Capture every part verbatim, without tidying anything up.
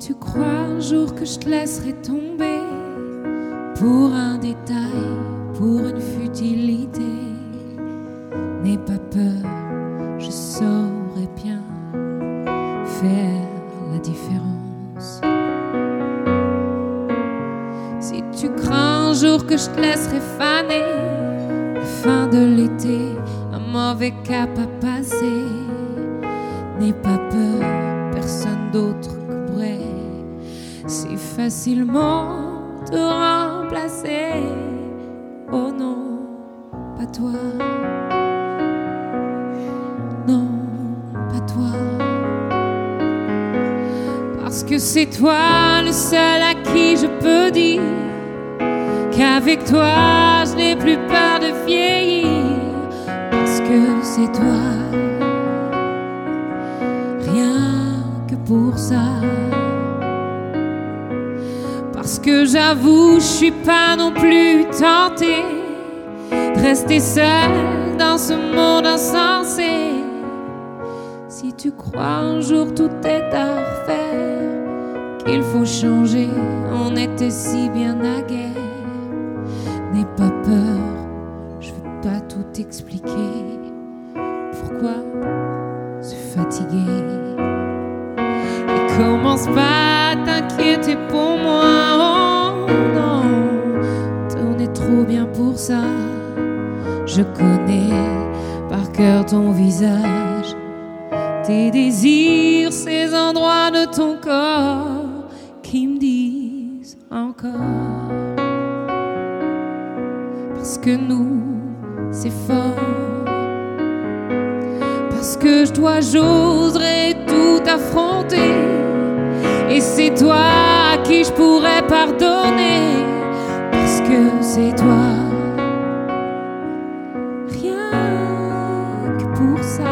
tu crois un jour que je te laisserai tomber pour un détail, pour une futilité, n'aie pas peur, je saurai bien faire la différence. Si tu crains un jour que je te laisserai faner, la fin de l'été, un mauvais cap à passer, n'aie pas peur, personne d'autre que pourrait si facilement te remplacer. Oh non, pas toi. Non, pas toi. Parce que c'est toi le seul à qui je peux dire qu'avec toi je n'ai plus peur de vieillir. Parce que c'est toi, rien que pour ça. Parce que j'avoue, je suis pas non plus tentée de rester seule dans ce monde insensé. Si tu crois un jour tout est à refaire, qu'il faut changer, on était si bien naguère. N'aie pas peur, je veux pas tout expliquer. Pourquoi se fatiguer? Et commence pas à t'inquiéter pour moi. Oh non, on est trop bien pour ça. Je connais par cœur ton visage, tes désirs, ces endroits de ton corps qui me disent encore. Parce que nous, c'est fort. Parce que je dois, j'oserais tout affronter. Et c'est toi à qui je pourrais pardonner. Parce que c'est toi, rien que pour ça.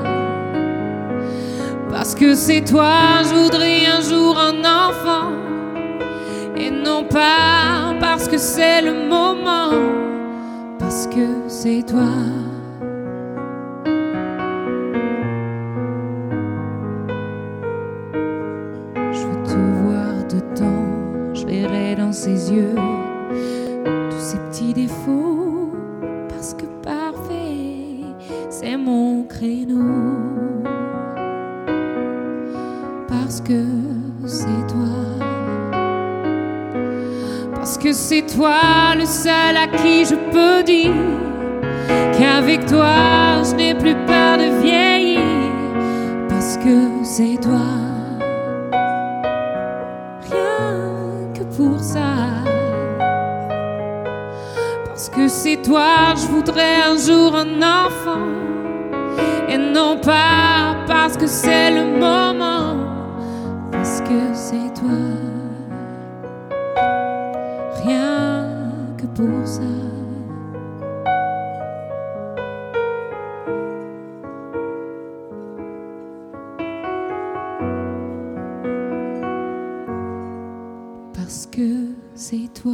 Parce que c'est toi, je voudrais un jour un enfant. Et non pas parce que c'est le moment. Parce que c'est toi. Je veux te voir dedans, je verrai dans ses yeux tous ses petits défauts. Parce que parfait, c'est mon créneau. Parce que c'est toi. Parce que c'est toi le seul à qui je peux dire qu'avec toi je n'ai plus peur de vieillir. Parce que c'est toi, rien que pour ça. Parce que c'est toi, je voudrais un jour un enfant. Et non pas parce que c'est le moment. Parce que c'est toi, rien que pour ça. Parce que c'est toi.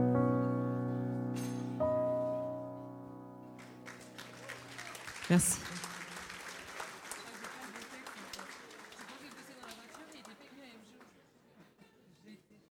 Merci.